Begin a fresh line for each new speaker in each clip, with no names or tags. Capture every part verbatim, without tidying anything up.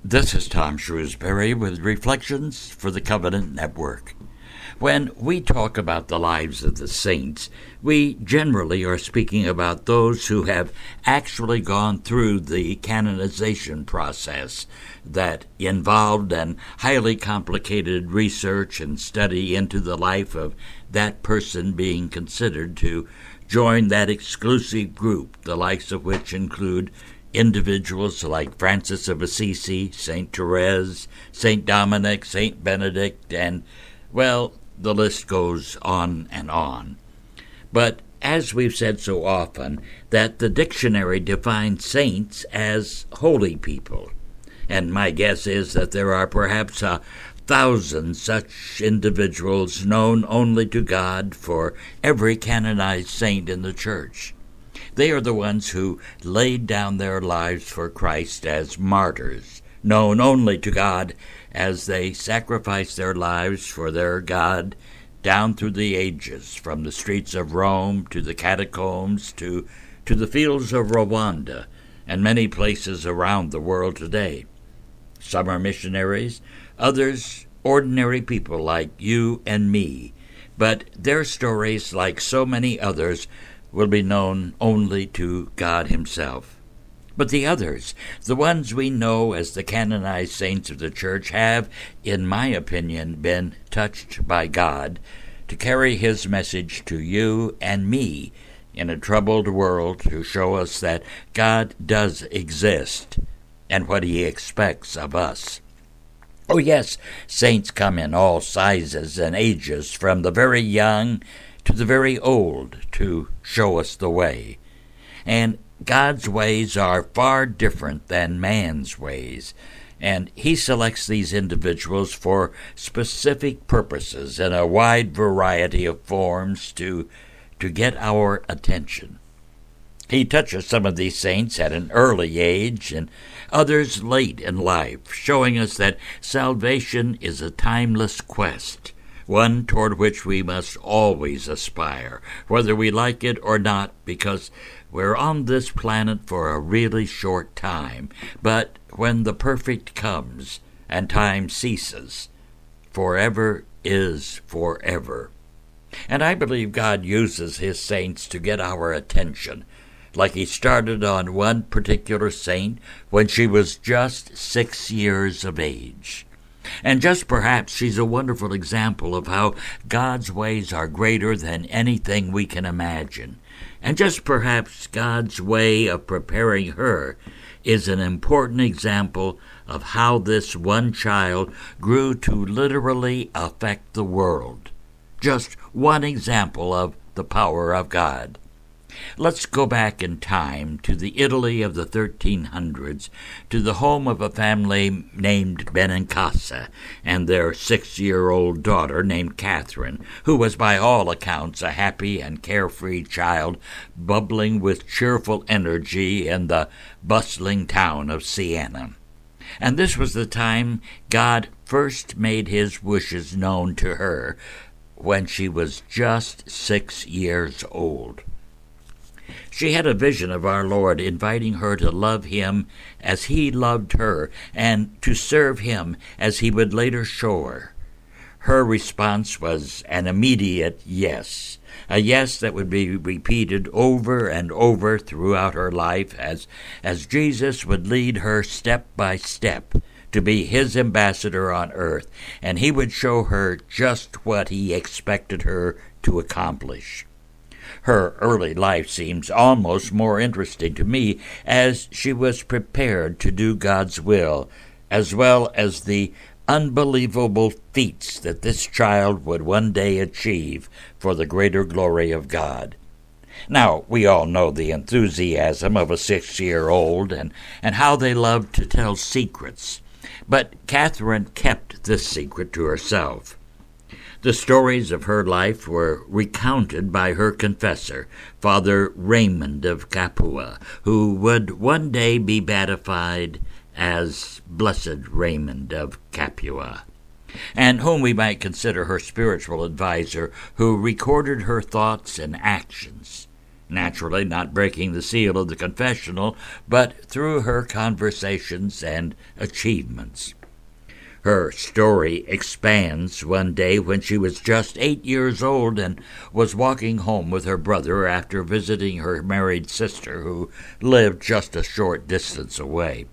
This is Tom Shrewsbury with Reflections for the Covenant Network. When we talk about the lives of the saints, we generally are speaking about those who have actually gone through the canonization process that involved an highly complicated research and study into the life of that person being considered to join that exclusive group, the likes of which include individuals like Francis of Assisi, Saint Therese, Saint Dominic, Saint Benedict, and, well, the list goes on and on. But as we've said so often, that the dictionary defines saints as holy people. And my guess is that there are perhaps a thousand such individuals known only to God for every canonized saint in the Church. They are the ones who laid down their lives for Christ as martyrs, known only to God as they sacrificed their lives for their God down through the ages, from the streets of Rome to the catacombs to, to the fields of Rwanda and many places around the world today. Some are missionaries, others ordinary people like you and me, but their stories, like so many others, will be known only to God Himself. But the others, the ones we know as the canonized saints of the Church, have, in my opinion, been touched by God to carry His message to you and me in a troubled world, to show us that God does exist and what He expects of us. Oh yes, saints come in all sizes and ages, from the very young to the very old, to show us the way. And God's ways are far different than man's ways, and He selects these individuals for specific purposes in a wide variety of forms to, to get our attention. He touches some of these saints at an early age and others late in life, showing us that salvation is a timeless quest, one toward which we must always aspire, whether we like it or not, because we're on this planet for a really short time. But when the perfect comes and time ceases, forever is forever. And I believe God uses His saints to get our attention, like He started on one particular saint when she was just six years of age. And just perhaps she's a wonderful example of how God's ways are greater than anything we can imagine. And just perhaps God's way of preparing her is an important example of how this one child grew to literally affect the world. Just one example of the power of God. Let's go back in time to the Italy of the thirteen hundreds, to the home of a family named Benincasa and their six-year-old daughter named Catherine, who was by all accounts a happy and carefree child, bubbling with cheerful energy in the bustling town of Siena. And this was the time God first made His wishes known to her, when she was just six years old. She had a vision of our Lord inviting her to love Him as He loved her, and to serve Him as He would later show her. Her response was an immediate yes, a yes that would be repeated over and over throughout her life as, as Jesus would lead her step by step to be His ambassador on earth, and He would show her just what He expected her to accomplish. Her early life seems almost more interesting to me, as she was prepared to do God's will, as well as the unbelievable feats that this child would one day achieve for the greater glory of God. Now, we all know the enthusiasm of a six-year-old and, and how they love to tell secrets, but Catherine kept this secret to herself. The stories of her life were recounted by her confessor, Father Raymond of Capua, who would one day be beatified as Blessed Raymond of Capua, and whom we might consider her spiritual advisor, who recorded her thoughts and actions. naturally not breaking the seal of the confessional, but through her conversations and achievements. Her story expands one day when she was just eight years old and was walking home with her brother after visiting her married sister who lived just a short distance away.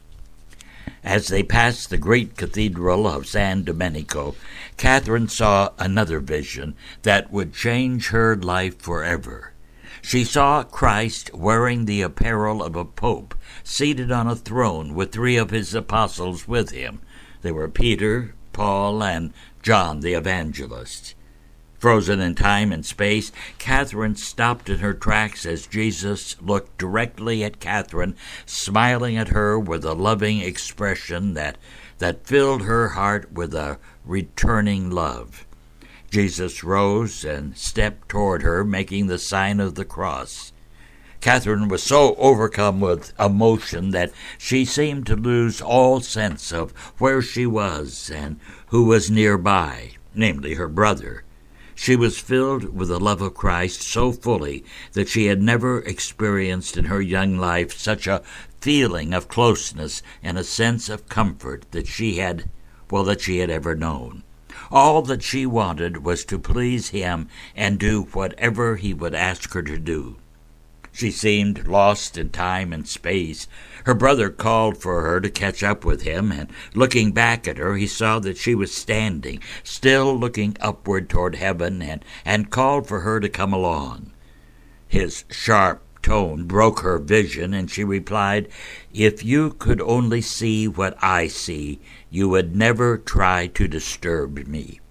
As they passed the great cathedral of San Domenico, Catherine saw another vision that would change her life forever. She saw Christ wearing the apparel of a pope, seated on a throne with three of his apostles with him. They were Peter, Paul, and John the Evangelist. Frozen in time and space, Catherine stopped in her tracks as Jesus looked directly at Catherine, smiling at her with a loving expression that, that filled her heart with a returning love. Jesus rose and stepped toward her, making the sign of the cross. Catherine was so overcome with emotion that she seemed to lose all sense of where she was and who was nearby, namely her brother. She was filled with the love of Christ so fully that she had never experienced in her young life such a feeling of closeness and a sense of comfort that she had, well, that she had ever known. All that she wanted was to please him and do whatever he would ask her to do. She seemed lost in time and space. Her brother called for her to catch up with him, and looking back at her, he saw that she was standing, still looking upward toward heaven, and, and called for her to come along. His sharp tone broke her vision, and she replied, "If you could only see what I see, you would never try to disturb me."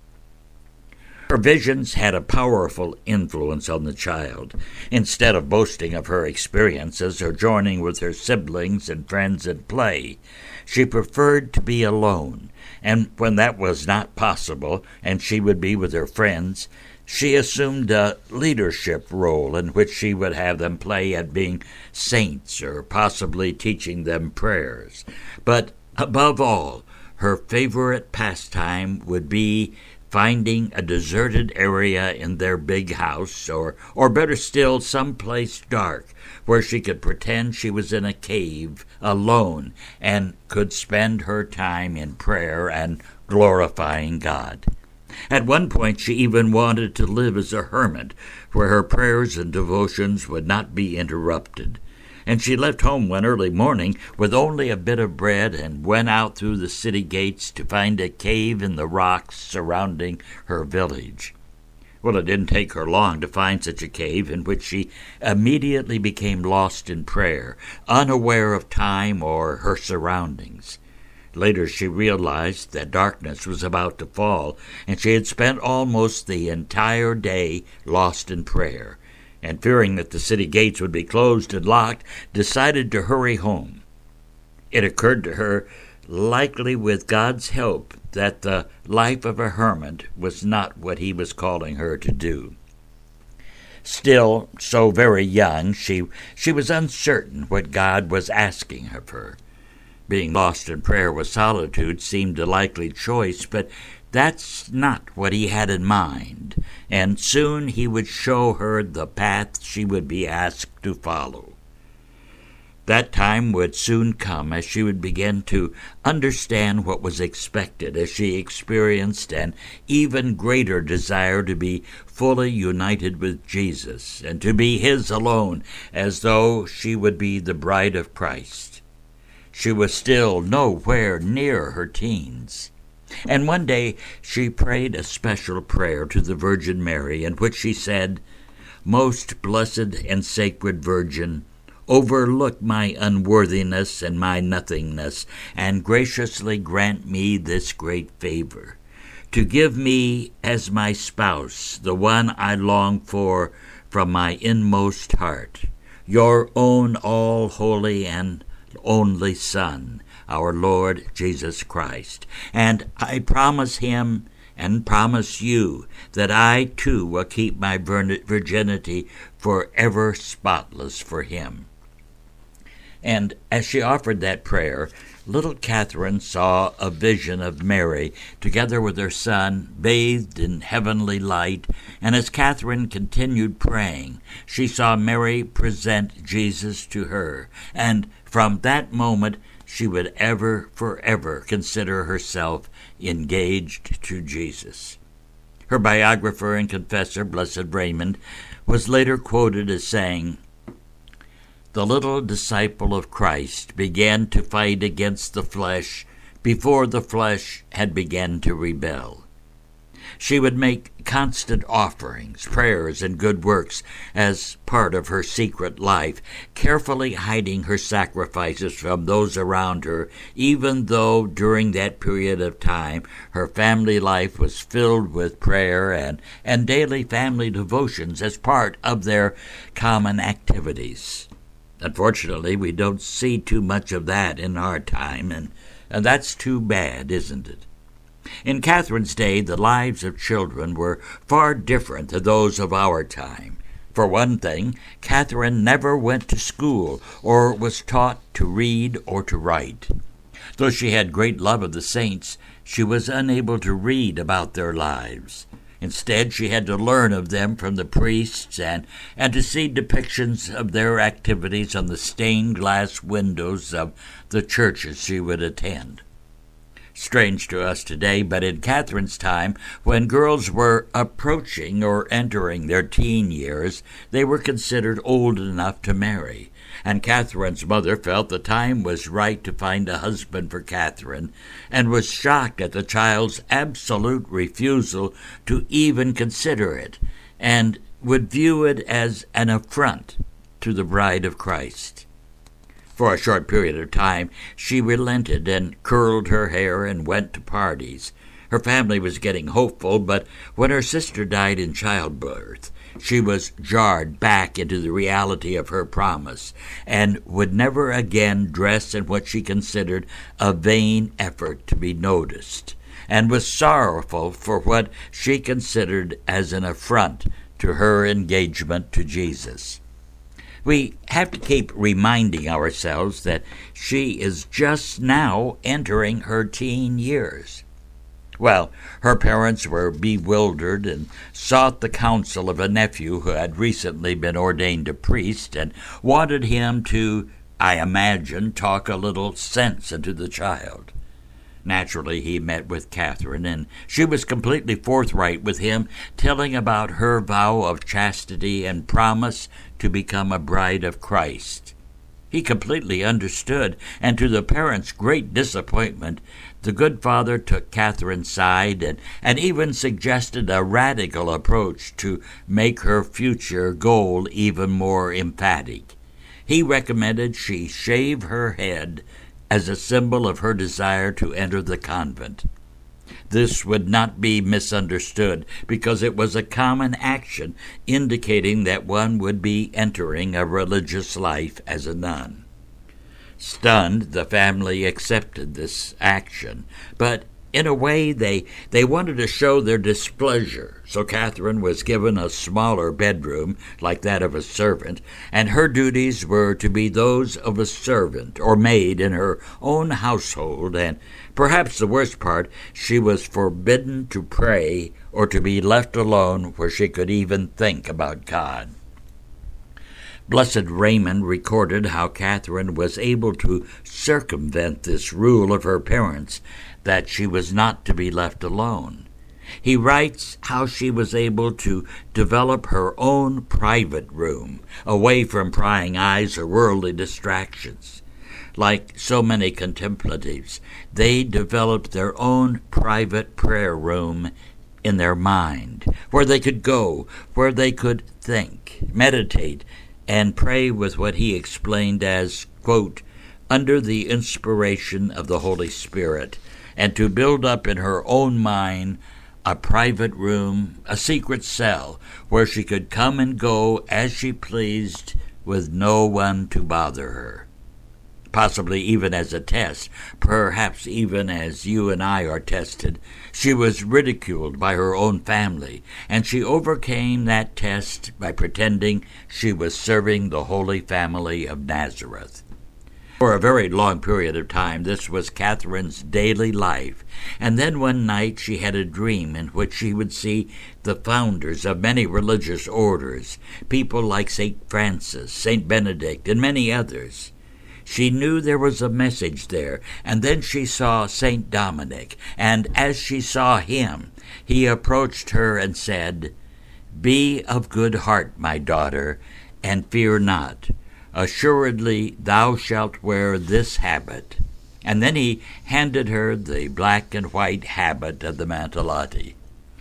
Her visions had a powerful influence on the child. Instead of boasting of her experiences or joining with her siblings and friends in play, she preferred to be alone, and when that was not possible and she would be with her friends, she assumed a leadership role in which she would have them play at being saints or possibly teaching them prayers. But above all, her favorite pastime would be finding a deserted area in their big house, or, or better still, some place dark where she could pretend she was in a cave alone and could spend her time in prayer and glorifying God. At one point, she even wanted to live as a hermit, where her prayers and devotions would not be interrupted. And she left home one early morning with only a bit of bread and went out through the city gates to find a cave in the rocks surrounding her village. Well, it didn't take her long to find such a cave, in which she immediately became lost in prayer, unaware of time or her surroundings. Later she realized that darkness was about to fall, and she had spent almost the entire day lost in prayer, and fearing that the city gates would be closed and locked, decided to hurry home. It occurred to her, likely with God's help, that the life of a hermit was not what he was calling her to do. Still, so very young, she, she was uncertain what God was asking of her. Being lost in prayer with solitude seemed a likely choice, but that's not what he had in mind, and soon he would show her the path she would be asked to follow. That time would soon come as she would begin to understand what was expected, as she experienced an even greater desire to be fully united with Jesus and to be his alone, as though she would be the bride of Christ. She was still nowhere near her teens. And one day she prayed a special prayer to the Virgin Mary, in which she said, "Most blessed and sacred Virgin, overlook my unworthiness and my nothingness, and graciously grant me this great favor, to give me as my spouse the one I long for from my inmost heart, your own all-holy and only Son, our Lord Jesus Christ. And I promise him and promise you that I too will keep my virginity forever spotless for him." And as she offered that prayer, little Catherine saw a vision of Mary together with her son, bathed in heavenly light, and as Catherine continued praying, she saw Mary present Jesus to her, and from that moment she would ever, forever consider herself engaged to Jesus. Her biographer and confessor, Blessed Raymond, was later quoted as saying, "The little disciple of Christ began to fight against the flesh before the flesh had begun to rebel. She would make constant offerings, prayers, and good works as part of her secret life, carefully hiding her sacrifices from those around her, even though during that period of time her family life was filled with prayer and, and daily family devotions as part of their common activities." Unfortunately, we don't see too much of that in our time, and, and that's too bad, isn't it? In Catherine's day, the lives of children were far different than those of our time. For one thing, Catherine never went to school or was taught to read or to write. Though she had great love of the saints, she was unable to read about their lives. Instead, she had to learn of them from the priests and, and to see depictions of their activities on the stained glass windows of the churches she would attend. Strange to us today, but in Catherine's time, when girls were approaching or entering their teen years, they were considered old enough to marry, and Catherine's mother felt the time was right to find a husband for Catherine, and was shocked at the child's absolute refusal to even consider it, and would view it as an affront to the bride of Christ. For a short period of time, she relented and curled her hair and went to parties. Her family was getting hopeful, but when her sister died in childbirth, she was jarred back into the reality of her promise and would never again dress in what she considered a vain effort to be noticed, and was sorrowful for what she considered as an affront to her engagement to Jesus. We have to keep reminding ourselves that she is just now entering her teen years. Well, her parents were bewildered and sought the counsel of a nephew who had recently been ordained a priest and wanted him to, I imagine, talk a little sense into the child. Naturally, he met with Catherine, and she was completely forthright with him, telling about her vow of chastity and promise to become a bride of Christ. He completely understood, and to the parents' great disappointment, the good father took Catherine's side and, and even suggested a radical approach to make her future goal even more emphatic. He recommended she shave her head as a symbol of her desire to enter the convent. This would not be misunderstood, because it was a common action indicating that one would be entering a religious life as a nun. Stunned, the family accepted this action, but in a way they, they wanted to show their displeasure, so Catherine was given a smaller bedroom, like that of a servant, and her duties were to be those of a servant or maid in her own household, and perhaps the worst part, she was forbidden to pray or to be left alone where she could even think about God. Blessed Raymond recorded how Catherine was able to circumvent this rule of her parents, that she was not to be left alone. He writes how she was able to develop her own private room, away from prying eyes or worldly distractions. Like so many contemplatives, they developed their own private prayer room in their mind, where they could go, where they could think, meditate, and pray with what he explained as, quote, under the inspiration of the Holy Spirit, and to build up in her own mind a private room, a secret cell, where she could come and go as she pleased with no one to bother her. Possibly even as a test, perhaps even as you and I are tested, she was ridiculed by her own family, and she overcame that test by pretending she was serving the Holy Family of Nazareth. For a very long period of time, this was Catherine's daily life. And then one night she had a dream in which she would see the founders of many religious orders, people like Saint Francis, Saint Benedict, and many others. She knew there was a message there, and then she saw Saint Dominic, and as she saw him, he approached her and said, "Be of good heart, my daughter, and fear not. Assuredly thou shalt wear this habit." And then he handed her the black and white habit of the Mantellati.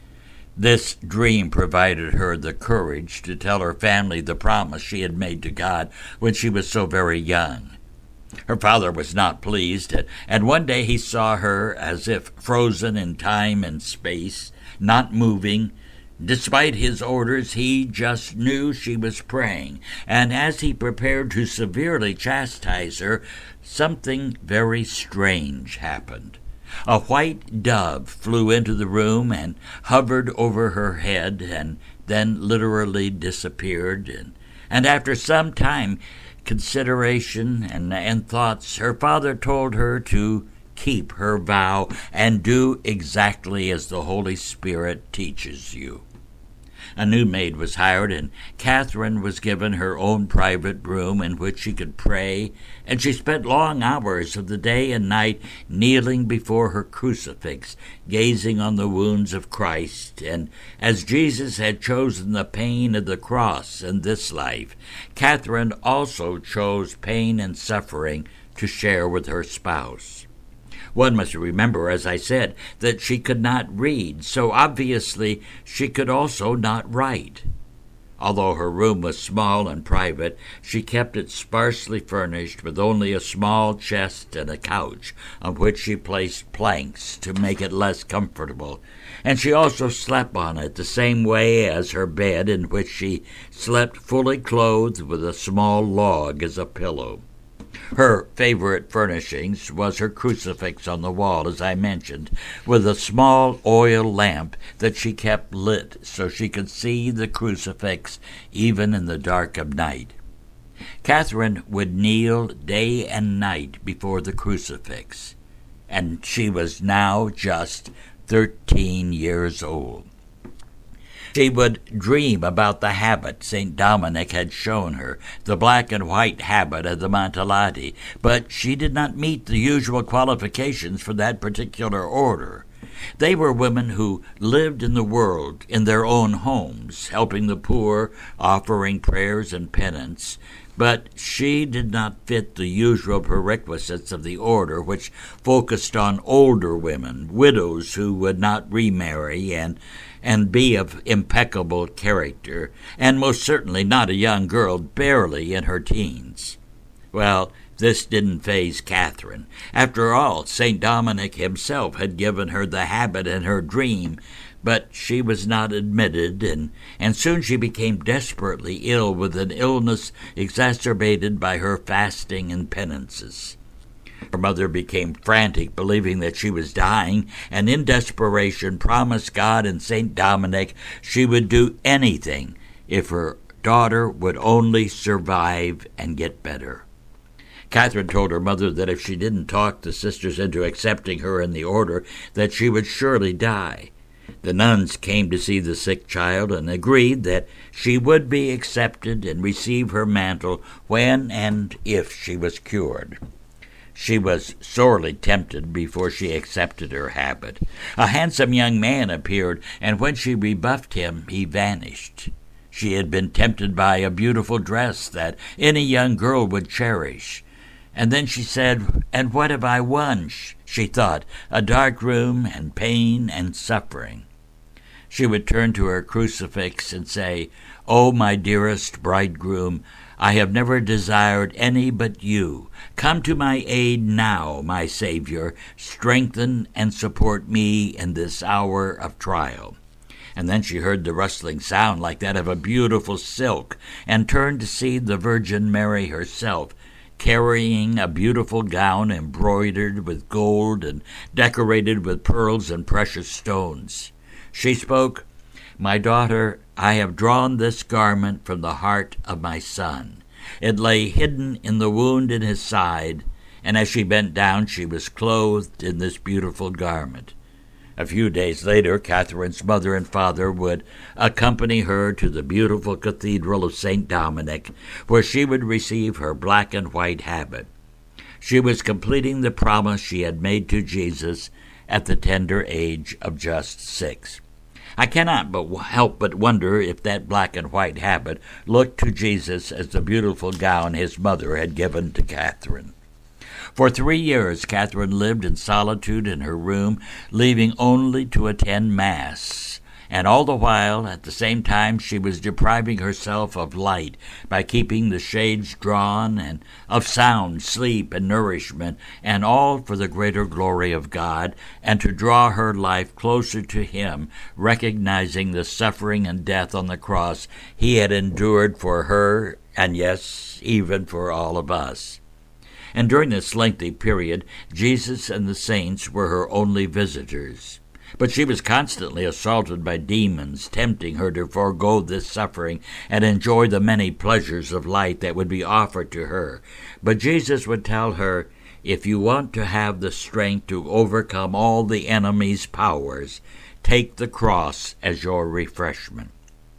This dream provided her the courage to tell her family the promise she had made to God when she was so very young. Her father was not pleased, and one day he saw her as if frozen in time and space, not moving. Despite his orders, he just knew she was praying, and as he prepared to severely chastise her, something very strange happened. A white dove flew into the room and hovered over her head, and then literally disappeared, and, and after some time, consideration and, and thoughts, her father told her to keep her vow and do exactly as the Holy Spirit teaches you. A new maid was hired, and Catherine was given her own private room in which she could pray, and she spent long hours of the day and night kneeling before her crucifix, gazing on the wounds of Christ. And as Jesus had chosen the pain of the cross in this life, Catherine also chose pain and suffering to share with her spouse. One must remember, as I said, that she could not read, so obviously she could also not write. Although her room was small and private, she kept it sparsely furnished with only a small chest and a couch, on which she placed planks to make it less comfortable, and she also slept on it the same way as her bed, in which she slept fully clothed with a small log as a pillow. Her favorite furnishings was her crucifix on the wall, as I mentioned, with a small oil lamp that she kept lit so she could see the crucifix even in the dark of night. Catherine would kneel day and night before the crucifix, and she was now just thirteen years old. She would dream about the habit Saint Dominic had shown her, the black and white habit of the Mantellati, but she did not meet the usual qualifications for that particular order. They were women who lived in the world in their own homes, helping the poor, offering prayers and penance, but she did not fit the usual prerequisites of the order, which focused on older women, widows who would not remarry, and and be of impeccable character, and most certainly not a young girl barely in her teens. Well, this didn't faze Catherine. After all, Saint Dominic himself had given her the habit in her dream, but she was not admitted, and, and soon she became desperately ill with an illness exacerbated by her fasting and penances. Her mother became frantic, believing that she was dying, and in desperation promised God and Saint Dominic she would do anything if her daughter would only survive and get better. Catherine told her mother that if she didn't talk the sisters into accepting her in the order, that she would surely die. The nuns came to see the sick child and agreed that she would be accepted and receive her mantle when and if she was cured. She was sorely tempted before she accepted her habit. A handsome young man appeared, and when she rebuffed him, he vanished. She had been tempted by a beautiful dress that any young girl would cherish. And then she said, "And what have I won?" She thought, "a dark room and pain and suffering." She would turn to her crucifix and say, "O my dearest bridegroom, I have never desired any but you. Come to my aid now, my Savior. Strengthen and support me in this hour of trial." And then she heard the rustling sound like that of a beautiful silk, and turned to see the Virgin Mary herself, carrying a beautiful gown embroidered with gold and decorated with pearls and precious stones. She spoke, "My daughter, I have drawn this garment from the heart of my son. It lay hidden in the wound in his side, and as she bent down, she was clothed in this beautiful garment. A few days later, Catherine's mother and father would accompany her to the beautiful Cathedral of Saint Dominic, where she would receive her black and white habit. She was completing the promise she had made to Jesus at the tender age of just six. I cannot but help but wonder if that black and white habit looked to Jesus as the beautiful gown his mother had given to Catherine. For three years, Catherine lived in solitude in her room, leaving only to attend Mass. And all the while, at the same time, she was depriving herself of light by keeping the shades drawn, and of sound, sleep, and nourishment, and all for the greater glory of God, and to draw her life closer to Him, recognizing the suffering and death on the cross He had endured for her, and yes, even for all of us. And during this lengthy period, Jesus and the saints were her only visitors. But she was constantly assaulted by demons, tempting her to forego this suffering and enjoy the many pleasures of life that would be offered to her. But Jesus would tell her, if you want to have the strength to overcome all the enemy's powers, take the cross as your refreshment.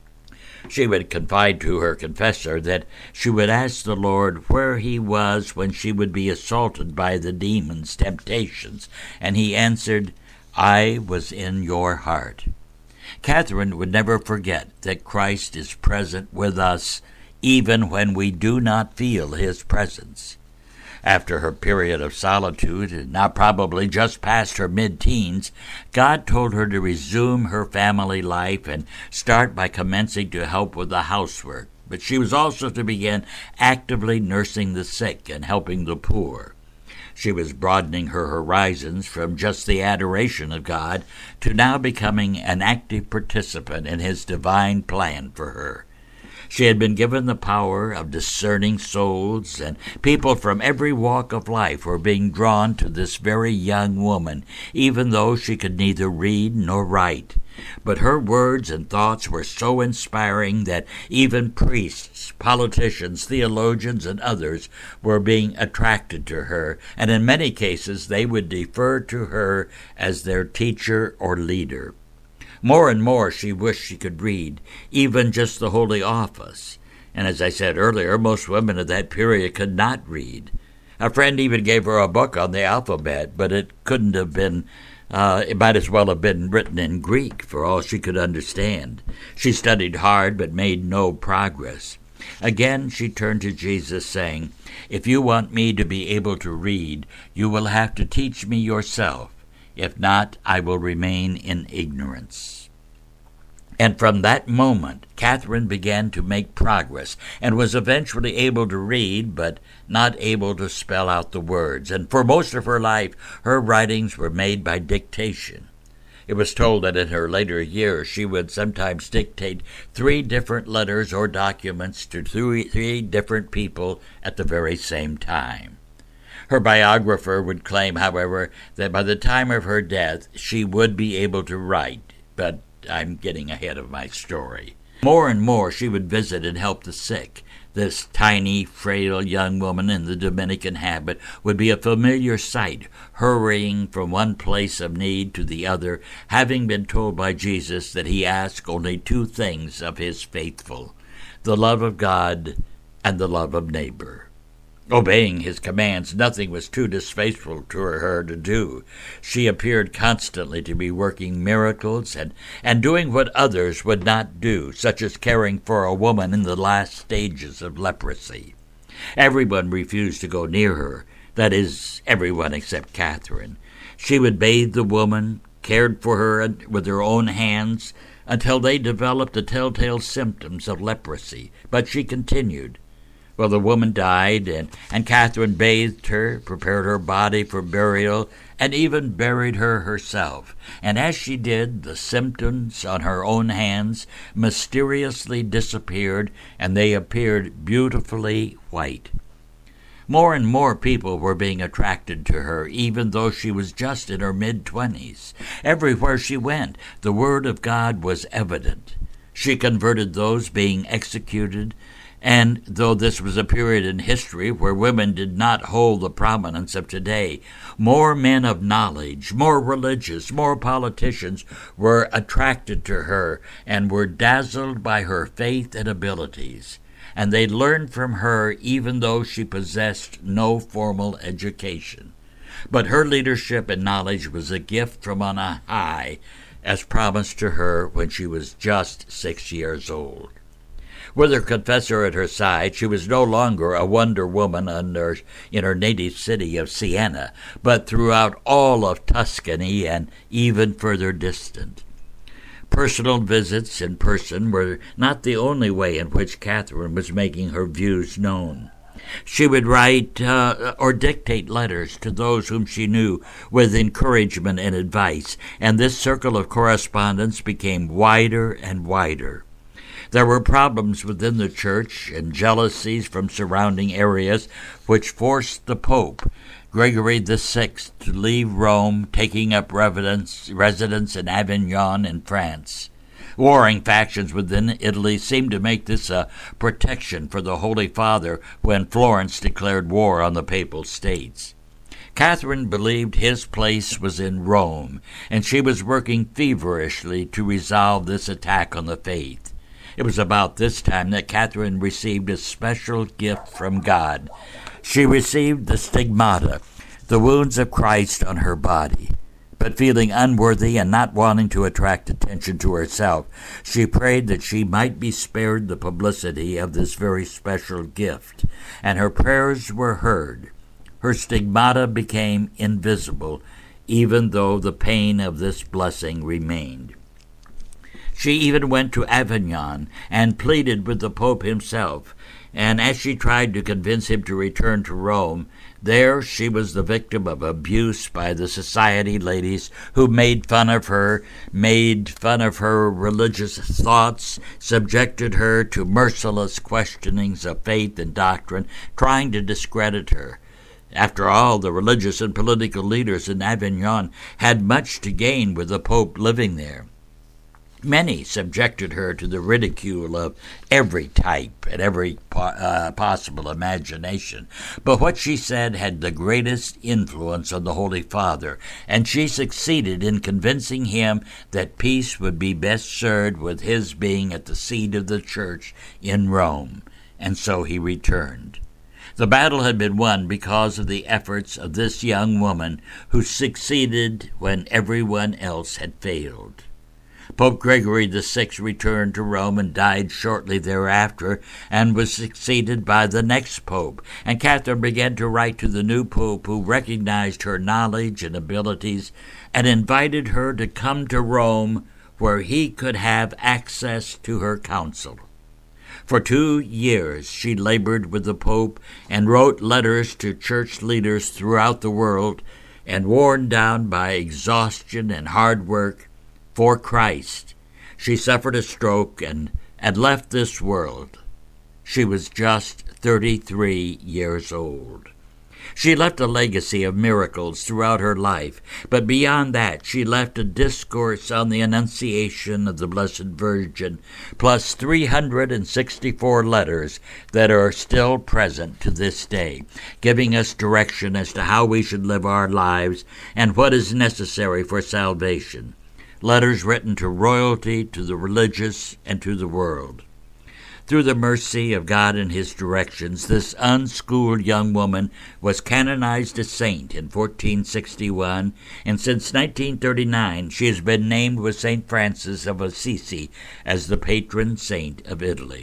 She would confide to her confessor that she would ask the Lord where he was when she would be assaulted by the demon's temptations, and he answered, I was in your heart. Catherine would never forget that Christ is present with us even when we do not feel his presence. After her period of solitude, now probably just past her mid-teens, God told her to resume her family life and start by commencing to help with the housework. But she was also to begin actively nursing the sick and helping the poor. She was broadening her horizons from just the adoration of God to now becoming an active participant in his divine plan for her. She had been given the power of discerning souls, and people from every walk of life were being drawn to this very young woman, even though she could neither read nor write. But her words and thoughts were so inspiring that even priests, politicians, theologians, and others were being attracted to her, and in many cases they would defer to her as their teacher or leader. More and more she wished she could read, even just the Holy Office. And as I said earlier, most women of that period could not read. A friend even gave her a book on the alphabet, but it couldn't have been, uh, it might as well have been written in Greek for all she could understand. She studied hard but made no progress. Again she turned to Jesus, saying, If you want me to be able to read, you will have to teach me yourself. If not, I will remain in ignorance. And from that moment, Catherine began to make progress and was eventually able to read, but not able to spell out the words. And for most of her life, her writings were made by dictation. It was told that in her later years, she would sometimes dictate three different letters or documents to three, three different people at the very same time. Her biographer would claim, however, that by the time of her death, she would be able to write, but I'm getting ahead of my story. More and more she would visit and help the sick. This tiny, frail young woman in the Dominican habit would be a familiar sight, hurrying from one place of need to the other, having been told by Jesus that he asked only two things of his faithful, the love of God and the love of neighbor. Obeying his commands, nothing was too distasteful to her to do. She appeared constantly to be working miracles and, and doing what others would not do, such as caring for a woman in the last stages of leprosy. Everyone refused to go near her, that is, everyone except Catherine. She would bathe the woman, cared for her with her own hands, until they developed the telltale symptoms of leprosy, but she continued. Well, the woman died, and, and Catherine bathed her, prepared her body for burial, and even buried her herself. And as she did, the symptoms on her own hands mysteriously disappeared, and they appeared beautifully white. More and more people were being attracted to her, even though she was just in her mid-twenties. Everywhere she went, the word of God was evident. She converted those being executed, And though this was a period in history where women did not hold the prominence of today, more men of knowledge, more religious, more politicians were attracted to her and were dazzled by her faith and abilities. And they learned from her even though she possessed no formal education. But her leadership and knowledge was a gift from on high, as promised to her when she was just six years old. With her confessor at her side, she was no longer a wonder woman under, in her native city of Siena, but throughout all of Tuscany and even further distant. Personal visits in person were not the only way in which Catherine was making her views known. She would write uh, or dictate letters to those whom she knew with encouragement and advice, and this circle of correspondence became wider and wider. There were problems within the church and jealousies from surrounding areas which forced the Pope, Gregory the Sixth, to leave Rome, taking up residence, residence in Avignon in France. Warring factions within Italy seemed to make this a protection for the Holy Father when Florence declared war on the Papal States. Catherine believed his place was in Rome, and she was working feverishly to resolve this attack on the faith. It was about this time that Catherine received a special gift from God. She received the stigmata, the wounds of Christ on her body. But feeling unworthy and not wanting to attract attention to herself, she prayed that she might be spared the publicity of this very special gift, and her prayers were heard. Her stigmata became invisible, even though the pain of this blessing remained. She even went to Avignon and pleaded with the Pope himself, and as she tried to convince him to return to Rome, there she was the victim of abuse by the society ladies who made fun of her, made fun of her religious thoughts, subjected her to merciless questionings of faith and doctrine, trying to discredit her. After all, the religious and political leaders in Avignon had much to gain with the Pope living there. Many subjected her to the ridicule of every type and every uh, possible imagination. But what she said had the greatest influence on the Holy Father, and she succeeded in convincing him that peace would be best served with his being at the seat of the Church in Rome, and so he returned. The battle had been won because of the efforts of this young woman who succeeded when everyone else had failed. Pope Gregory the Sixth returned to Rome and died shortly thereafter, and was succeeded by the next pope, and Catherine began to write to the new pope, who recognized her knowledge and abilities and invited her to come to Rome where he could have access to her counsel. For two years she labored with the Pope and wrote letters to church leaders throughout the world, and worn down by exhaustion and hard work for Christ, she suffered a stroke and had left this world. She was just thirty-three years old. She left a legacy of miracles throughout her life, but beyond that she left a discourse on the Annunciation of the Blessed Virgin, plus three hundred sixty-four letters that are still present to this day, giving us direction as to how we should live our lives and what is necessary for salvation. Letters written to royalty, to the religious, and to the world. Through the mercy of God and his directions, this unschooled young woman was canonized a saint in fourteen sixty-one, and since nineteen thirty-nine she has been named with Saint Francis of Assisi as the patron saint of Italy.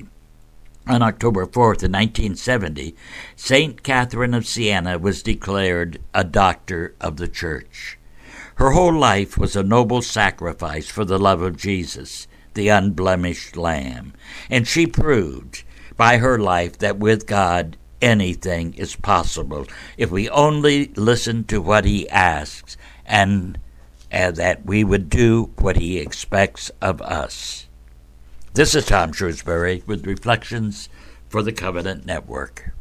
On October fourth, in nineteen seventy, Saint Catherine of Siena was declared a doctor of the Church. Her whole life was a noble sacrifice for the love of Jesus, the unblemished Lamb, and she proved by her life that with God anything is possible if we only listen to what he asks and, and that we would do what he expects of us. This is Tom Shrewsbury with Reflections for the Covenant Network.